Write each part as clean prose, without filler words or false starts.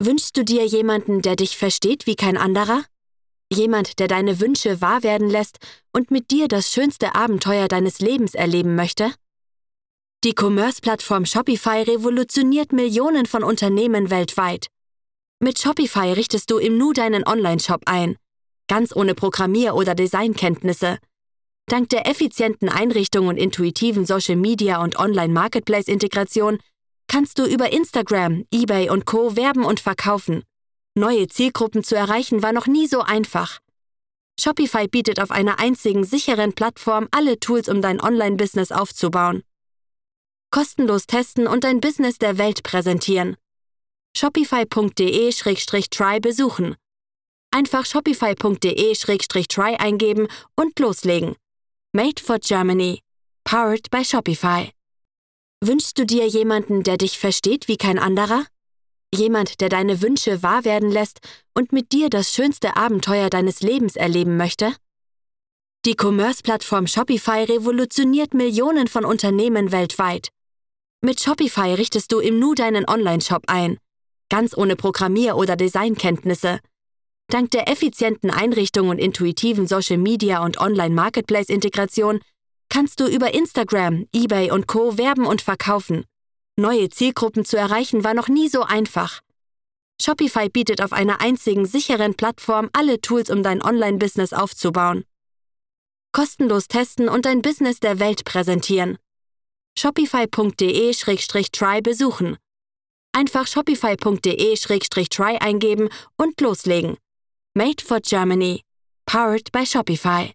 Wünschst du dir jemanden, der dich versteht wie kein anderer? Jemand, der deine Wünsche wahr werden lässt und mit dir das schönste Abenteuer deines Lebens erleben möchte? Die Commerce-Plattform Shopify revolutioniert Millionen von Unternehmen weltweit. Mit Shopify richtest du im Nu deinen Online-Shop ein, ganz ohne Programmier- oder Designkenntnisse. Dank der effizienten Einrichtung und intuitiven Social-Media- und Online-Marketplace-Integration kannst du über Instagram, eBay und Co. werben und verkaufen. Neue Zielgruppen zu erreichen war noch nie so einfach. Shopify bietet auf einer einzigen sicheren Plattform alle Tools, um dein Online-Business aufzubauen. Kostenlos testen und dein Business der Welt präsentieren. Shopify.de/try besuchen. Einfach shopify.de/try eingeben und loslegen. Made for Germany. Powered by Shopify. Wünschst du dir jemanden, der dich versteht wie kein anderer? Jemand, der deine Wünsche wahr werden lässt und mit dir das schönste Abenteuer deines Lebens erleben möchte? Die Commerce-Plattform Shopify revolutioniert Millionen von Unternehmen weltweit. Mit Shopify richtest du im Nu deinen Online-Shop ein, ganz ohne Programmier- oder Designkenntnisse. Dank der effizienten Einrichtung und intuitiven Social-Media- und Online-Marketplace-Integration kannst du über Instagram, eBay und Co. werben und verkaufen. Neue Zielgruppen zu erreichen war noch nie so einfach. Shopify bietet auf einer einzigen sicheren Plattform alle Tools, um dein Online-Business aufzubauen. Kostenlos testen und dein Business der Welt präsentieren. Shopify.de/try besuchen. Einfach shopify.de/try eingeben und loslegen. Made for Germany. Powered by Shopify.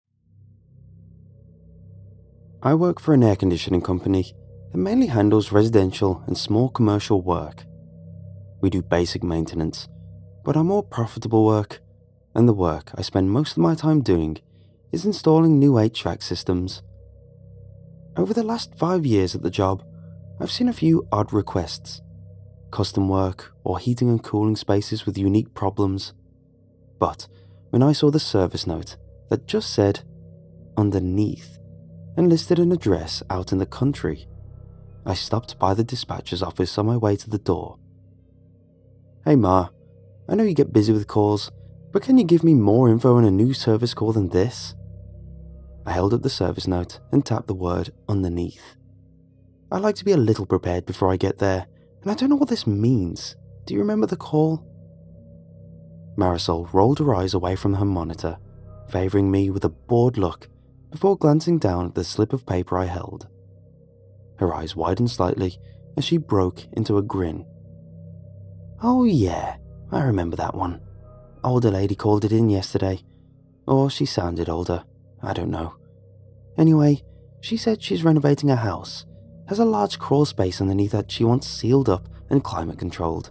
I work for an air conditioning company that mainly handles residential and small commercial work. We do basic maintenance, but our more profitable work, and the work I spend most of my time doing, is installing new HVAC systems. Over the last 5 years at the job, I've seen a few odd requests, custom work or heating and cooling spaces with unique problems. But when I saw the service note that just said, underneath, and listed an address out in the country, I stopped by the dispatcher's office on my way to the door. Hey Ma, I know you get busy with calls, but can you give me more info on a new service call than this? I held up the service note and tapped the word underneath. I like to be a little prepared before I get there, and I don't know what this means. Do you remember the call? Marisol rolled her eyes away from her monitor, favouring me with a bored look before glancing down at the slip of paper I held. Her eyes widened slightly as she broke into a grin. Oh yeah, I remember that one. Older lady called it in yesterday. Or she sounded older, I don't know. Anyway, she said she's renovating a house, has a large crawl space underneath that she wants sealed up and climate controlled.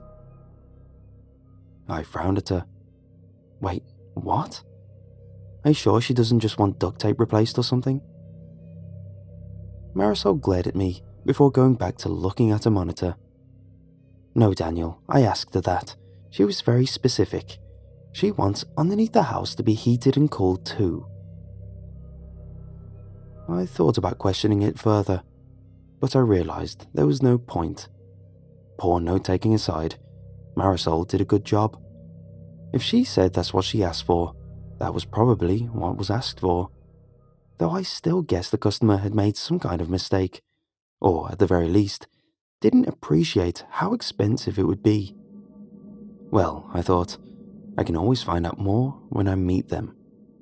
I frowned at her. Wait, what? Are you sure she doesn't just want duct tape replaced or something? Marisol glared at me before going back to looking at her monitor. No, Daniel, I asked her that. She was very specific. She wants underneath the house to be heated and cooled too. I thought about questioning it further, but I realised there was no point. Poor note-taking aside, Marisol did a good job. If she said that's what she asked for, that was probably what was asked for. Though I still guess the customer had made some kind of mistake, or at the very least, didn't appreciate how expensive it would be. Well, I thought, I can always find out more when I meet them.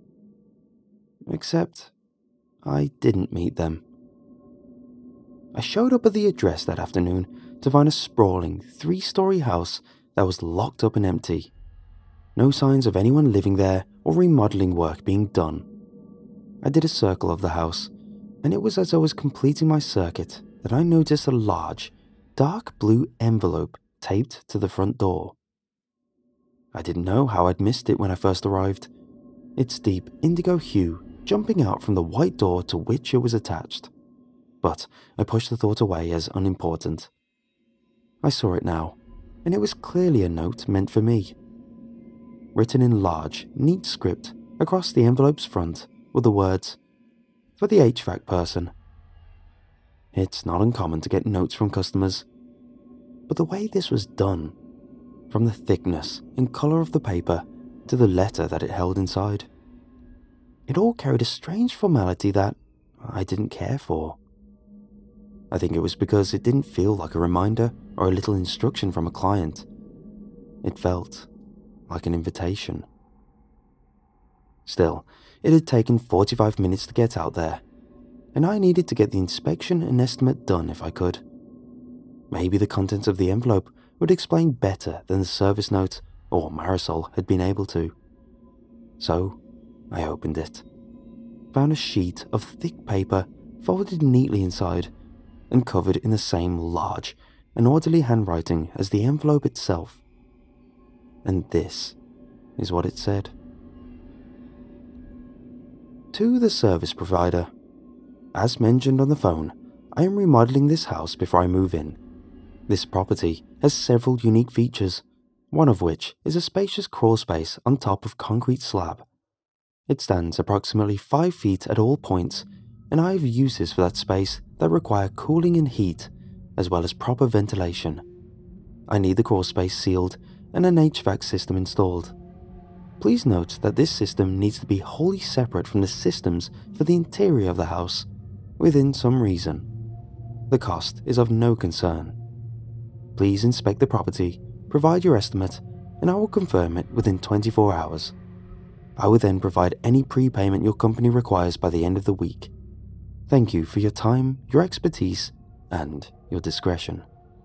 Except, I didn't meet them. I showed up at the address that afternoon to find a sprawling 3-story house that was locked up and empty. No signs of anyone living there or remodeling work being done. I did a circle of the house, and it was as I was completing my circuit that I noticed a large, dark blue envelope taped to the front door. I didn't know how I'd missed it when I first arrived, its deep indigo hue jumping out from the white door to which it was attached. But I pushed the thought away as unimportant. I saw it now, and it was clearly a note meant for me. Written in large, neat script across the envelope's front were the words, "For the HVAC person." It's not uncommon to get notes from customers, but the way this was done, from the thickness and colour of the paper to the letter that it held inside. It all carried a strange formality that I didn't care for. I think it was because it didn't feel like a reminder or a little instruction from a client. It felt like an invitation. Still, it had taken 45 minutes to get out there, and I needed to get the inspection and estimate done if I could. Maybe the contents of the envelope would explain better than the service note or Marisol had been able to. So, I opened it, found a sheet of thick paper folded neatly inside and covered in the same large and orderly handwriting as the envelope itself. And this is what it said. To the service provider. As mentioned on the phone, I am remodeling this house before I move in. This property has several unique features, one of which is a spacious crawl space on top of concrete slab. It stands approximately 5 feet at all points, and I have uses for that space that require cooling and heat, as well as proper ventilation. I need the crawl space sealed and an HVAC system installed. Please note that this system needs to be wholly separate from the systems for the interior of the house, within some reason. The cost is of no concern. Please inspect the property, provide your estimate, and I will confirm it within 24 hours. I will then provide any prepayment your company requires by the end of the week. Thank you for your time, your expertise, and your discretion.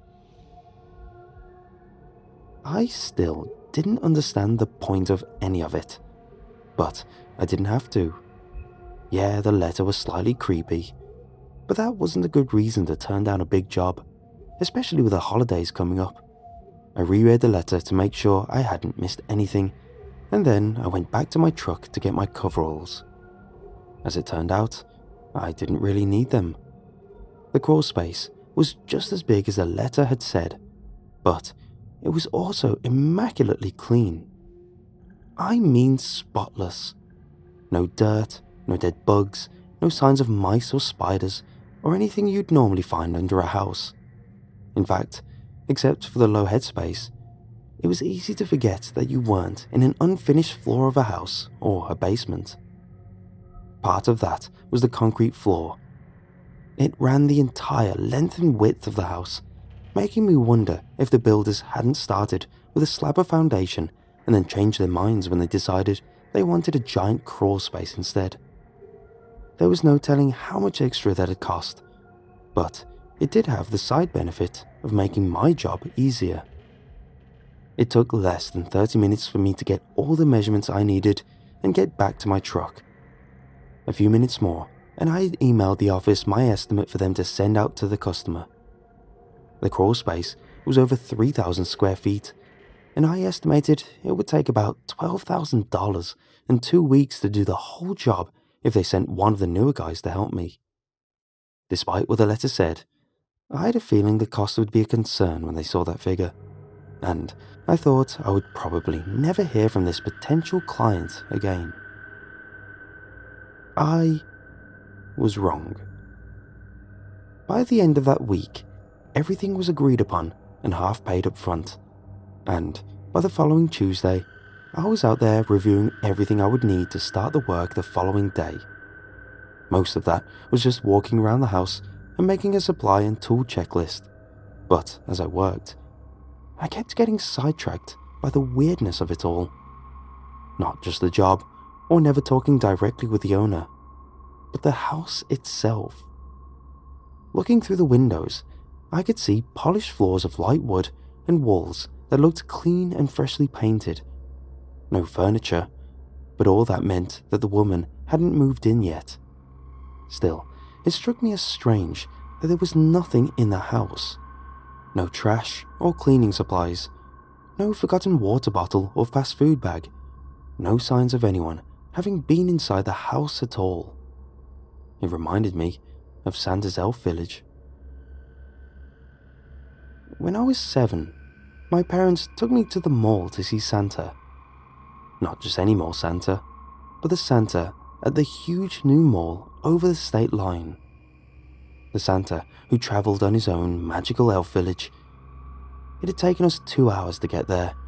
I still didn't understand the point of any of it, but I didn't have to. Yeah, the letter was slightly creepy, but that wasn't a good reason to turn down a big job, especially with the holidays coming up. I reread the letter to make sure I hadn't missed anything, and then I went back to my truck to get my coveralls. As it turned out, I didn't really need them. The crawl space was just as big as the letter had said, but it was also immaculately clean. I mean spotless. No dirt, no dead bugs, no signs of mice or spiders, or anything you'd normally find under a house. In fact, except for the low headspace, it was easy to forget that you weren't in an unfinished floor of a house or a basement. Part of that was the concrete floor. It ran the entire length and width of the house, making me wonder if the builders hadn't started with a slab of foundation and then changed their minds when they decided they wanted a giant crawl space instead. There was no telling how much extra that had cost, but it did have the side benefit of making my job easier. It took less than 30 minutes for me to get all the measurements I needed and get back to my truck. A few minutes more, and I had emailed the office my estimate for them to send out to the customer. The crawl space was over 3,000 square feet, and I estimated it would take about $12,000 and 2 weeks to do the whole job if they sent one of the newer guys to help me. Despite what the letter said, I had a feeling the cost would be a concern when they saw that figure, and I thought I would probably never hear from this potential client again. I was wrong. By the end of that week, everything was agreed upon and half paid up front, and by the following Tuesday, I was out there reviewing everything I would need to start the work the following day. Most of that was just walking around the house and making a supply and tool checklist, but as I worked, I kept getting sidetracked by the weirdness of it all. Not just the job, or never talking directly with the owner, but the house itself. Looking through the windows, I could see polished floors of light wood and walls that looked clean and freshly painted. No furniture, but all that meant that the woman hadn't moved in yet. Still, it struck me as strange that there was nothing in the house. No trash or cleaning supplies, no forgotten water bottle or fast food bag, no signs of anyone having been inside the house at all. It reminded me of Santa's elf village. When I was 7, my parents took me to the mall to see Santa. Not just any mall Santa, but the Santa at the huge new mall over the state line. The Santa who travelled on his own magical elf village. It had taken us 2 hours to get there,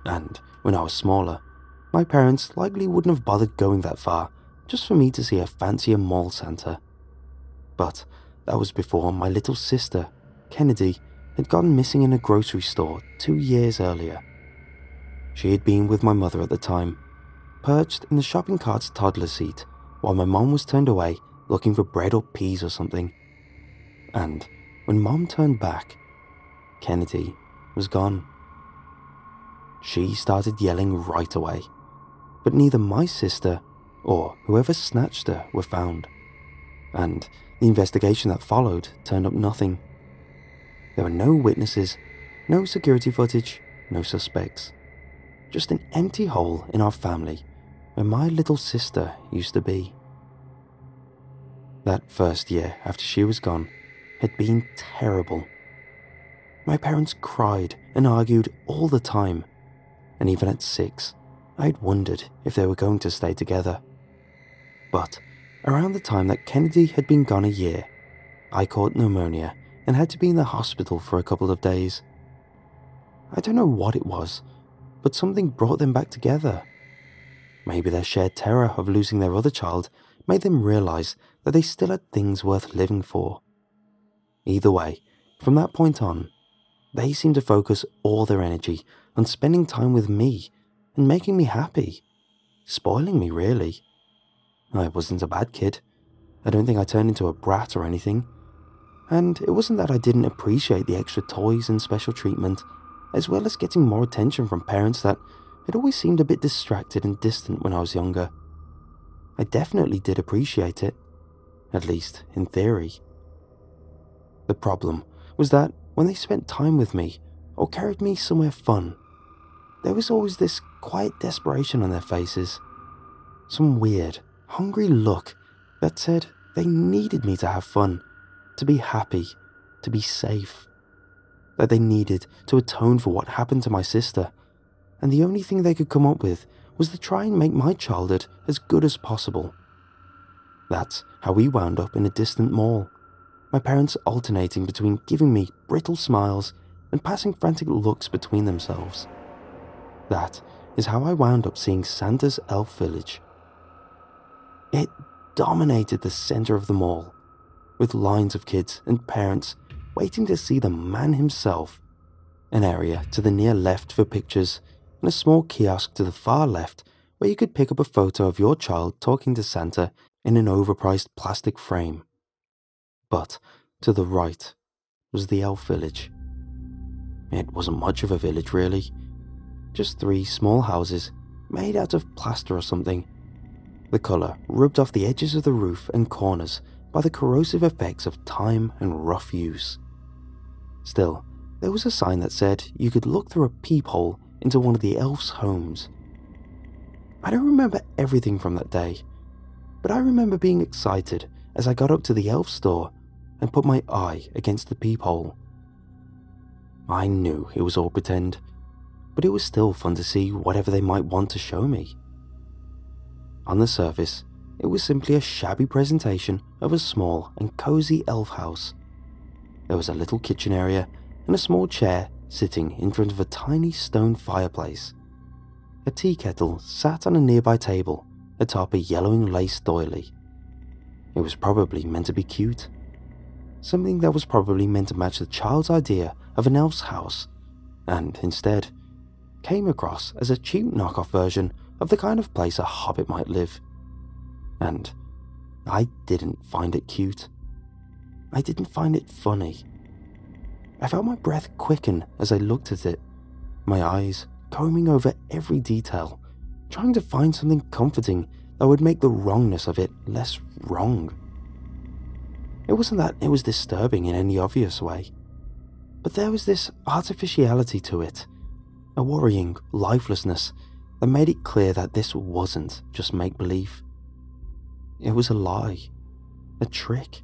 And when I was smaller, my parents likely wouldn't have bothered going that far just for me to see a fancier mall Santa. But that was before my little sister, Kennedy, had gone missing in a grocery store 2 years earlier. She had been with my mother at the time, perched in the shopping cart's toddler seat while my mom was turned away looking for bread or peas or something. And when Mom turned back, Kennedy was gone. She started yelling right away, but neither my sister or whoever snatched her were found, and the investigation that followed turned up nothing. There were no witnesses, no security footage, no suspects. Just an empty hole in our family where my little sister used to be. That first year after she was gone had been terrible. My parents cried and argued all the time, and even at 6, I'd wondered if they were going to stay together. But around the time that Kennedy had been gone a year, I caught pneumonia and had to be in the hospital for a couple of days. I don't know what it was, but something brought them back together. Maybe their shared terror of losing their other child made them realize that they still had things worth living for. Either way, from that point on, they seemed to focus all their energy on spending time with me and making me happy, spoiling me really. I wasn't a bad kid. I don't think I turned into a brat or anything. And it wasn't that I didn't appreciate the extra toys and special treatment, as well as getting more attention from parents that had always seemed a bit distracted and distant when I was younger. I definitely did appreciate it, at least in theory. The problem was that when they spent time with me or carried me somewhere fun, there was always this quiet desperation on their faces, some weird, hungry look that said they needed me to have fun, to be happy, to be safe, that they needed to atone for what happened to my sister, and the only thing they could come up with was to try and make my childhood as good as possible. That's how we wound up in a distant mall, my parents alternating between giving me brittle smiles and passing frantic looks between themselves. That is how I wound up seeing Santa's Elf Village. It dominated the center of the mall, with lines of kids and parents waiting to see the man himself, an area to the near left for pictures, and a small kiosk to the far left where you could pick up a photo of your child talking to Santa in an overpriced plastic frame. But to the right was the Elf Village. It wasn't much of a village really, just 3 small houses made out of plaster or something, the colour rubbed off the edges of the roof and corners by the corrosive effects of time and rough use. Still, there was a sign that said you could look through a peephole into one of the elves' homes. I don't remember everything from that day, but I remember being excited as I got up to the elf store and put my eye against the peephole. I knew it was all pretend, but it was still fun to see whatever they might want to show me. On the surface, it was simply a shabby presentation of a small and cozy elf house. There was a little kitchen area and a small chair sitting in front of a tiny stone fireplace. A tea kettle sat on a nearby table atop a yellowing lace doily. It was probably meant to be cute. Something that was probably meant to match the child's idea of an elf's house, and instead came across as a cheap knockoff version of the kind of place a hobbit might live. And I didn't find it cute. I didn't find it funny. I felt my breath quicken as I looked at it, my eyes combing over every detail, trying to find something comforting that would make the wrongness of it less wrong. It wasn't that it was disturbing in any obvious way, but there was this artificiality to it, a worrying lifelessness that made it clear that this wasn't just make-believe. It was a lie, a trick.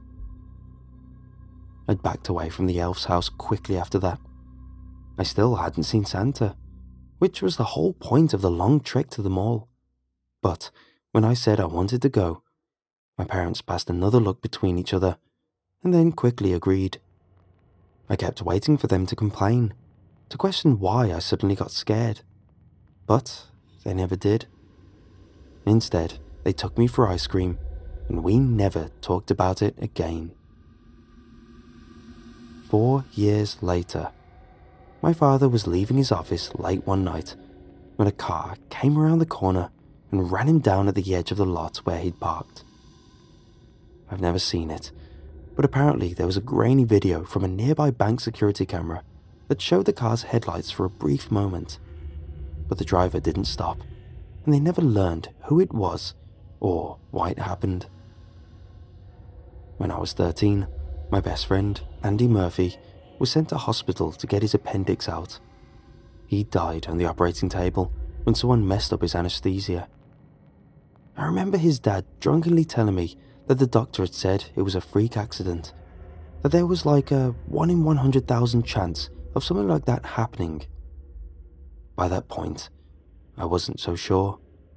I'd backed away from the elf's house quickly after that. I still hadn't seen Santa, which was the whole point of the long trek to the mall. But when I said I wanted to go, my parents passed another look between each other and then quickly agreed. I kept waiting for them to complain, to question why I suddenly got scared. But they never did. Instead, they took me for ice cream, and we never talked about it again. 4 years later, my father was leaving his office late one night when a car came around the corner and ran him down at the edge of the lot where he'd parked. I've never seen it, but apparently there was a grainy video from a nearby bank security camera that showed the car's headlights for a brief moment. But the driver didn't stop, and they never learned who it was or why it happened. When I was 13, my best friend, Andy Murphy, was sent to hospital to get his appendix out. He died on the operating table when someone messed up his anesthesia. I remember his dad drunkenly telling me that the doctor had said it was a freak accident, that there was like a 1 in 100,000 chance of something like that happening. By that point, I wasn't so sure.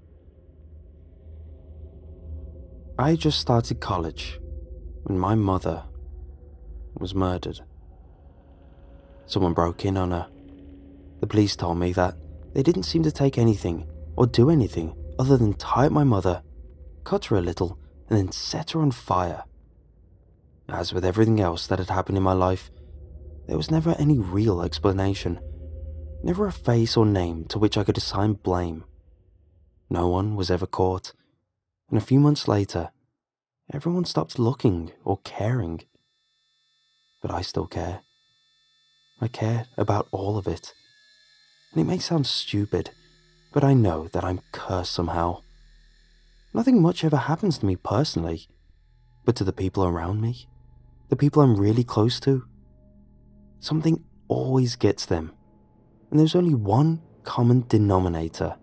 I had just started college when my mother was murdered. Someone broke in on her. The police told me that they didn't seem to take anything or do anything other than tie up my mother, cut her a little, and then set her on fire. As with everything else that had happened in my life, there was never any real explanation, never a face or name to which I could assign blame. No one was ever caught, and a few months later, everyone stopped looking or caring. But I still care. I care about all of it. And it may sound stupid, but I know that I'm cursed somehow. Nothing much ever happens to me personally, but to the people around me, the people I'm really close to, something always gets them, and there's only one common denominator: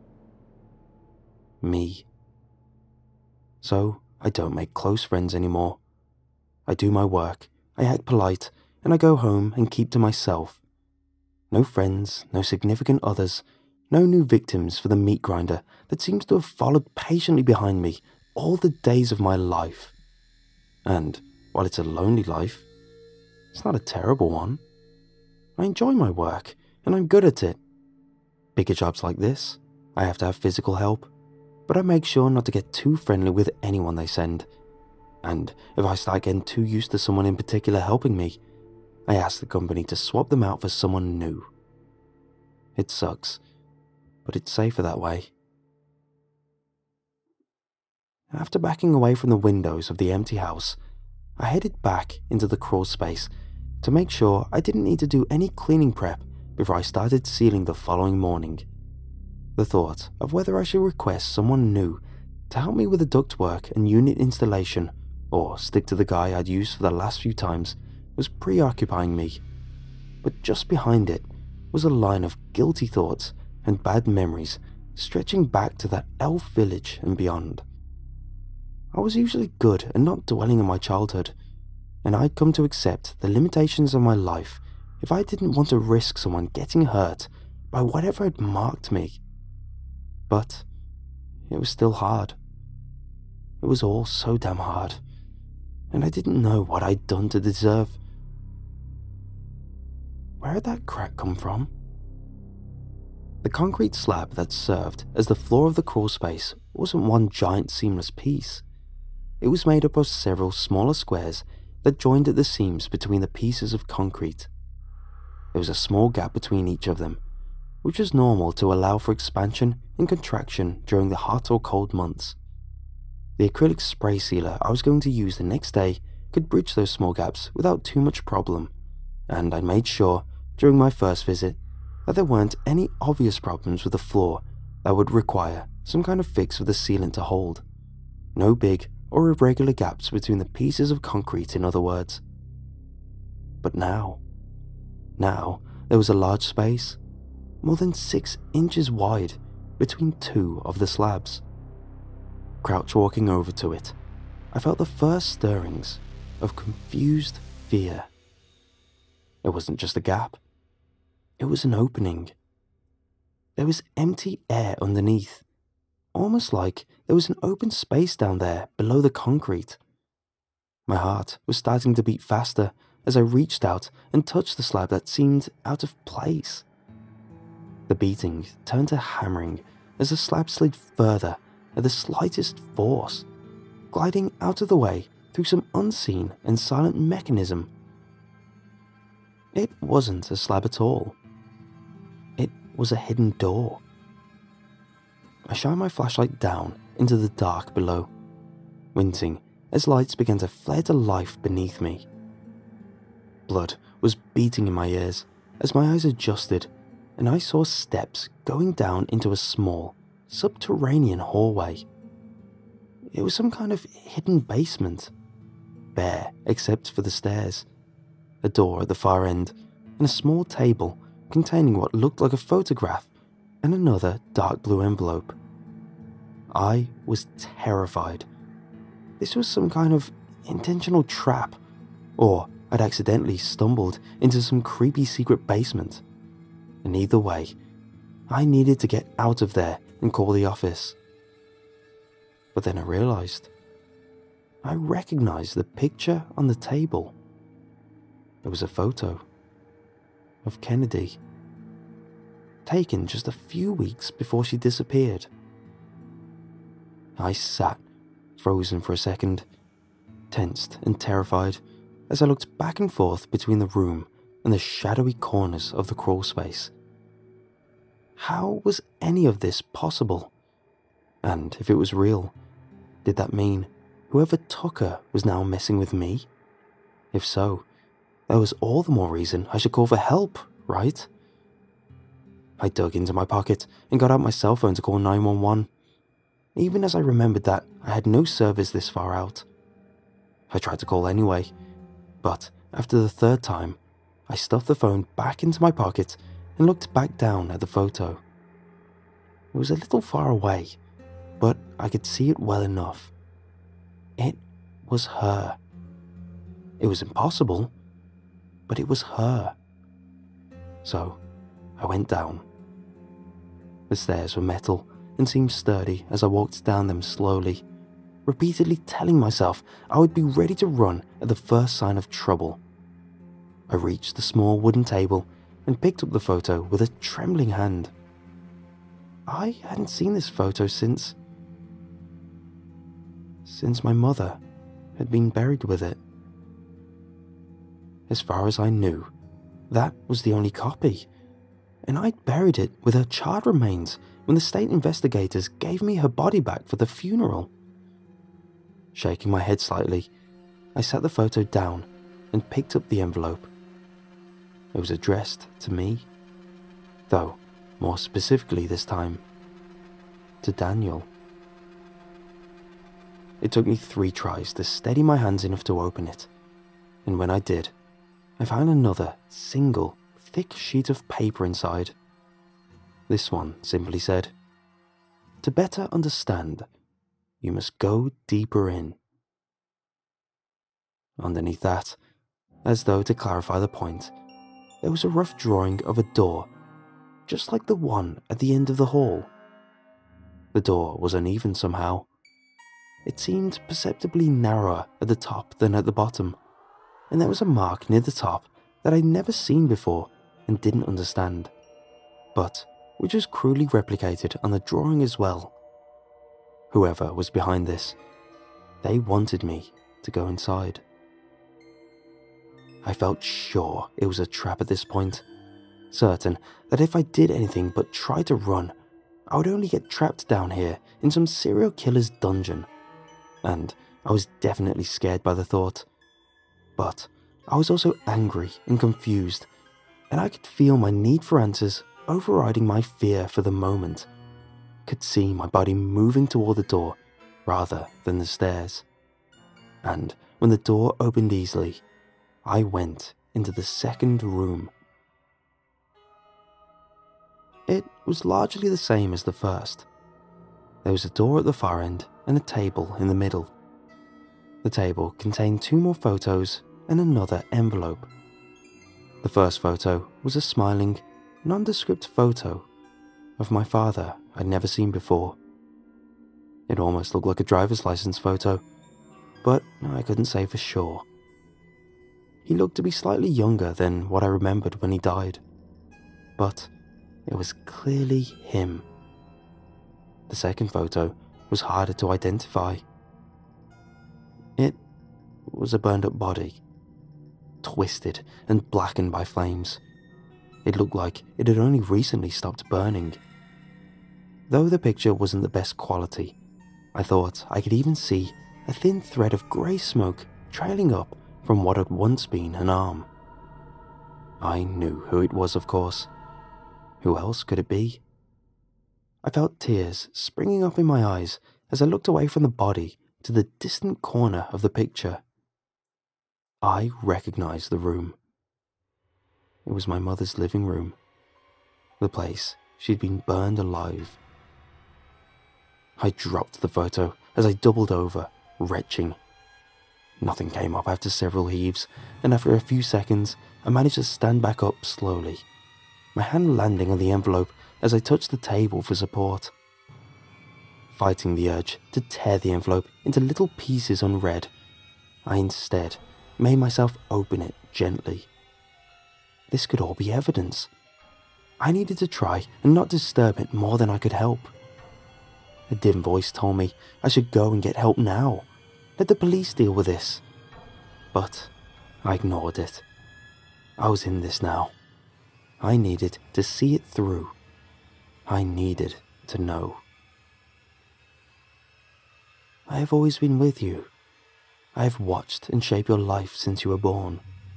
me. So I don't make close friends anymore. I do my work, I act polite, and I go home and keep to myself. No friends, no significant others, no new victims for the meat grinder that seems to have followed patiently behind me all the days of my life. And while it's a lonely life, it's not a terrible one. I enjoy my work, and I'm good at it. Bigger jobs like this, I have to have physical help, but I make sure not to get too friendly with anyone they send. And if I start getting too used to someone in particular helping me, I ask the company to swap them out for someone new. It sucks, but it's safer that way. After backing away from the windows of the empty house, I headed back into the crawl space to make sure I didn't need to do any cleaning prep before I started sealing the following morning. The thought of whether I should request someone new to help me with the ductwork and unit installation, or stick to the guy I'd used for the last few times, was preoccupying me. But just behind it was a line of guilty thoughts and bad memories stretching back to that elf village and beyond. I was usually good at not dwelling on my childhood, and I'd come to accept the limitations of my life if I didn't want to risk someone getting hurt by whatever had marked me. But it was still hard. It was all so damn hard, and I didn't know what I'd done to deserve. Where had that crack come from? The concrete slab that served as the floor of the crawl space wasn't one giant seamless piece. It was made up of several smaller squares that joined at the seams between the pieces of concrete. There was a small gap between each of them, which was normal to allow for expansion and contraction during the hot or cold months. The acrylic spray sealer I was going to use the next day could bridge those small gaps without too much problem, and I made sure, during my first visit, that there weren't any obvious problems with the floor that would require some kind of fix for the sealant to hold. No big or irregular gaps between the pieces of concrete, in other words. But now there was a large space, more than 6 inches wide, between two of the slabs. Crouch walking over to it, I felt the first stirrings of confused fear. It wasn't just a gap. It was an opening. There was empty air underneath, almost like there was an open space down there below the concrete. My heart was starting to beat faster as I reached out and touched the slab that seemed out of place. The beating turned to hammering as the slab slid further at the slightest force, gliding out of the way through some unseen and silent mechanism. It wasn't a slab at all. It was a hidden door. I shine my flashlight down into the dark below, wincing as lights began to flare to life beneath me. Blood was beating in my ears as my eyes adjusted, and I saw steps going down into a small, subterranean hallway. It was some kind of hidden basement, bare except for the stairs, a door at the far end, and a small table containing what looked like a photograph and another dark blue envelope. I was terrified. This was some kind of intentional trap, or I'd accidentally stumbled into some creepy secret basement. And either way, I needed to get out of there and call the office. But then I realized. I recognized the picture on the table. It was a photo of Kennedy, taken just a few weeks before she disappeared. I sat, frozen for a second, tensed and terrified, as I looked back and forth between the room and the shadowy corners of the crawl space. How was any of this possible? And if it was real, did that mean whoever took her was now messing with me? If so, there was all the more reason I should call for help, right? I dug into my pocket and got out my cell phone to call 911, even as I remembered that I had no service this far out. I tried to call anyway, but after the third time, I stuffed the phone back into my pocket and looked back down at the photo. It was a little far away, but I could see it well enough. It was her. It was impossible, but it was her. So I went down. The stairs were metal and seemed sturdy as I walked down them slowly, repeatedly telling myself I would be ready to run at the first sign of trouble. I reached the small wooden table and picked up the photo with a trembling hand. I hadn't seen this photo since my mother had been buried with it. As far as I knew, that was the only copy, and I'd buried it with her charred remains when the state investigators gave me her body back for the funeral. Shaking my head slightly, I set the photo down and picked up the envelope. It was addressed to me, though more specifically this time, to Daniel. It took me 3 tries to steady my hands enough to open it, and when I did, I found another single, thick sheet of paper inside. This one simply said, "To better understand, you must go deeper in." Underneath that, as though to clarify the point, there was a rough drawing of a door, just like the one at the end of the hall. The door was uneven somehow. It seemed perceptibly narrower at the top than at the bottom, and there was a mark near the top that I'd never seen before and didn't understand, but which was cruelly replicated on the drawing as well. Whoever was behind this, they wanted me to go inside. I felt sure it was a trap at this point, certain that if I did anything but try to run, I would only get trapped down here in some serial killer's dungeon, and I was definitely scared by the thought. But I was also angry and confused, and I could feel my need for answers overriding my fear for the moment. Could see my body moving toward the door rather than the stairs. And when the door opened easily, I went into the second room. It was largely the same as the first. There was a door at the far end and a table in the middle. The table contained 2 more photos and another envelope. The first photo was a smiling, nondescript photo of my father I'd never seen before. It almost looked like a driver's license photo, but I couldn't say for sure. He looked to be slightly younger than what I remembered when he died, but It was clearly him. The second photo was harder to identify. It was a burned up body, twisted and blackened by flames. It looked like it had only recently stopped burning. Though the picture wasn't the best quality, I thought I could even see a thin thread of grey smoke trailing up from what had once been an arm. I knew who it was, of course. Who else could it be? I felt tears springing up in my eyes as I looked away from the body to the distant corner of the picture. I recognized the room. It was my mother's living room, the place she'd been burned alive. I dropped the photo as I doubled over, retching. Nothing came up after several heaves, and after a few seconds, I managed to stand back up slowly, my hand landing on the envelope as I touched the table for support. Fighting the urge to tear the envelope into little pieces unread, I instead made myself open it gently. This could all be evidence. I needed to try and not disturb it more than I could help. A dim voice told me I should go and get help now. Let the police deal with this. But I ignored it. I was in this now. I needed to see it through. I needed to know. I have always been with you. I have watched and shaped your life since you were born.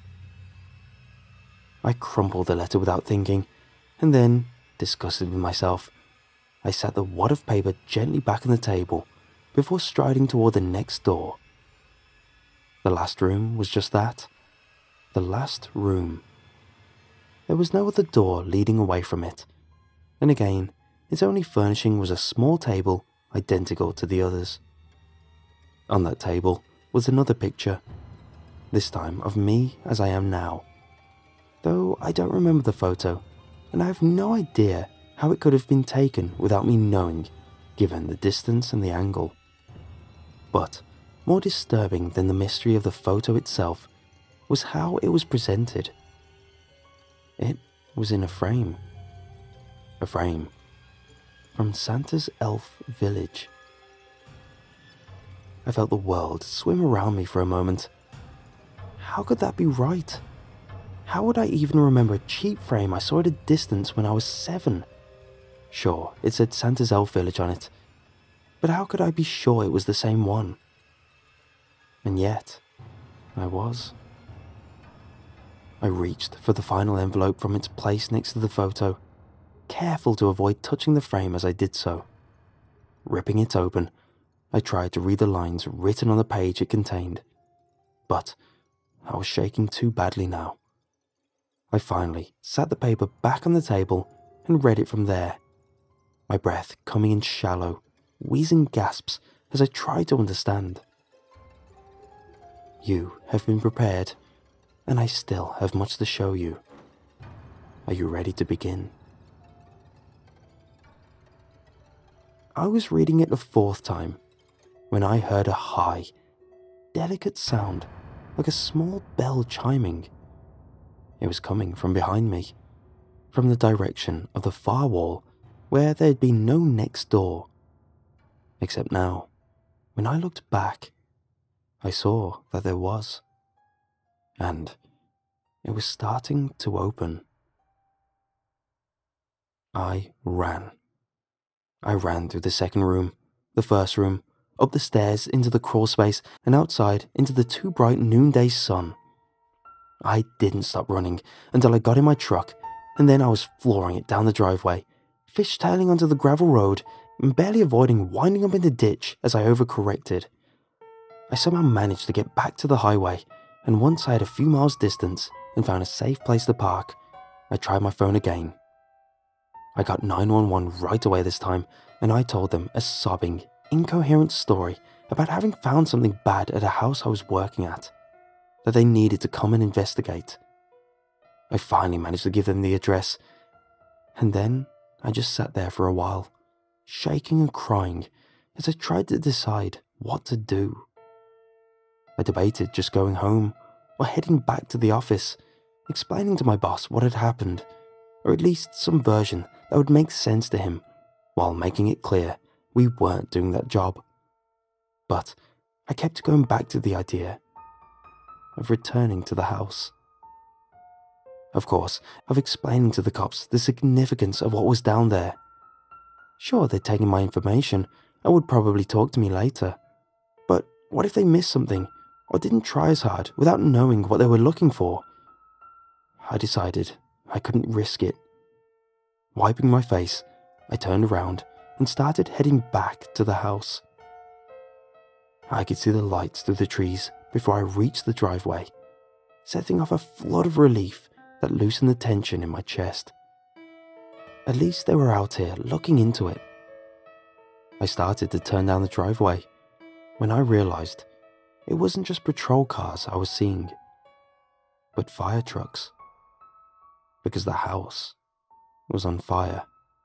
I crumpled the letter without thinking, and then, disgusted with myself, I sat the wad of paper gently back on the table before striding toward the next door. The last room was just that. The last room. There was no other door leading away from it, and again, its only furnishing was a small table identical to the others. On that table was another picture, this time of me as I am now. Though I don't remember the photo, and I have no idea how it could have been taken without me knowing, given the distance and the angle. But more disturbing than the mystery of the photo itself was how it was presented. It was in a frame. A frame from Santa's elf village. I felt the world swim around me for a moment. How could that be right? How would I even remember a cheap frame I saw at a distance when I was 7? Sure, it said Santa's elf village on it, but how could I be sure it was the same one? And yet, I was. I reached for the final envelope from its place next to the photo, careful to avoid touching the frame as I did so. Ripping it open, I tried to read the lines written on the page it contained, but I was shaking too badly now. I finally sat the paper back on the table and read it from there, my breath coming in shallow, wheezing gasps as I tried to understand. You have been prepared, and I still have much to show you. Are you ready to begin? I was reading it a 4th time when I heard a high, delicate sound like a small bell chiming. It was coming from behind me, from the direction of the far wall where there had been no next door. Except now, when I looked back, I saw that there was. And it was starting to open. I ran. I ran through the second room, the first room, up the stairs into the crawl space, and outside into the too bright noonday sun. I didn't stop running until I got in my truck, and then I was flooring it down the driveway, fishtailing onto the gravel road and barely avoiding winding up in the ditch as I overcorrected. I somehow managed to get back to the highway, and once I had a few miles distance and found a safe place to park, I tried my phone again. I got 911 right away this time, and I told them a sobbing, incoherent story about having found something bad at a house I was working at, that they needed to come and investigate. I finally managed to give them the address, and then I just sat there for a while, shaking and crying as I tried to decide what to do. I debated just going home or heading back to the office, explaining to my boss what had happened, or at least some version that would make sense to him, while making it clear we weren't doing that job. But I kept going back to the idea of returning to the house. Of course, of explaining to the cops the significance of what was down there. Sure, they'd taken my information and would probably talk to me later. But what if they missed something or didn't try as hard without knowing what they were looking for? I decided I couldn't risk it. Wiping my face, I turned around and started heading back to the house. I could see the lights through the trees before I reached the driveway, setting off a flood of relief that loosened the tension in my chest. At least they were out here looking into it. I started to turn down the driveway when I realized it wasn't just patrol cars I was seeing, but fire trucks, because the house was on fire.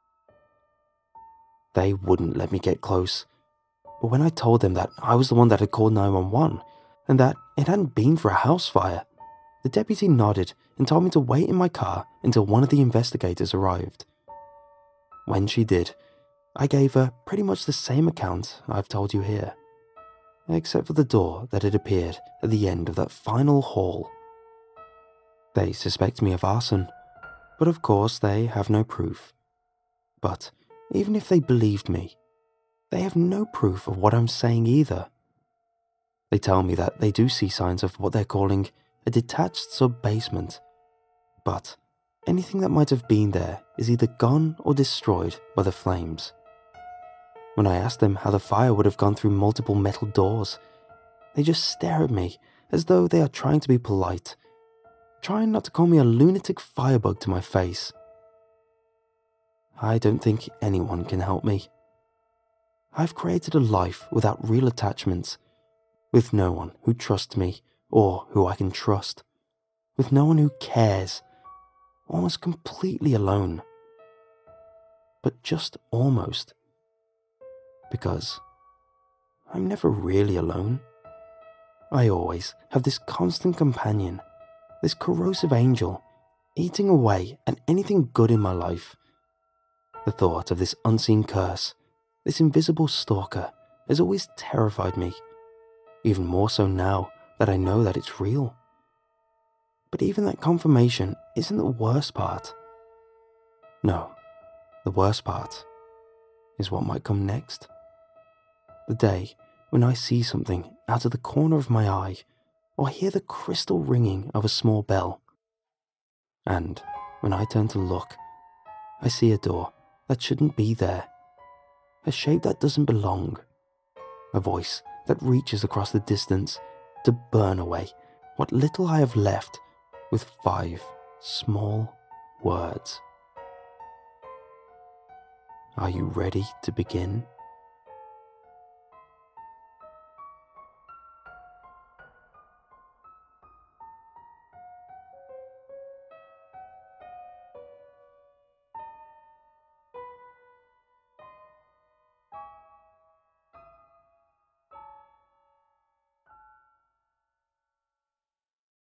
They wouldn't let me get close, but when I told them that I was the one that had called 911 and that it hadn't been for a house fire, the deputy nodded and told me to wait in my car until one of the investigators arrived. When she did, I gave her pretty much the same account I've told you here, except for the door that had appeared at the end of that final hall. They suspect me of arson, but of course they have no proof. But even if they believed me, they have no proof of what I'm saying either. They tell me that they do see signs of what they're calling a detached sub-basement, but anything that might have been there is either gone or destroyed by the flames. When I ask them how the fire would have gone through multiple metal doors, they just stare at me as though they are trying to be polite, trying not to call me a lunatic firebug to my face. I don't think anyone can help me. I've created a life without real attachments, with no one who trusts me or who I can trust, with no one who cares, almost completely alone. But just almost. Because I'm never really alone. I always have this constant companion, this corrosive angel, eating away at anything good in my life. The thought of this unseen curse, this invisible stalker, has always terrified me, even more so now that I know that it's real. But even that confirmation isn't the worst part. No, the worst part is what might come next. The day when I see something out of the corner of my eye or hear the crystal ringing of a small bell. And when I turn to look, I see a door that shouldn't be there, a shape that doesn't belong, a voice that reaches across the distance to burn away what little I have left with 5 small words. Are you ready to begin?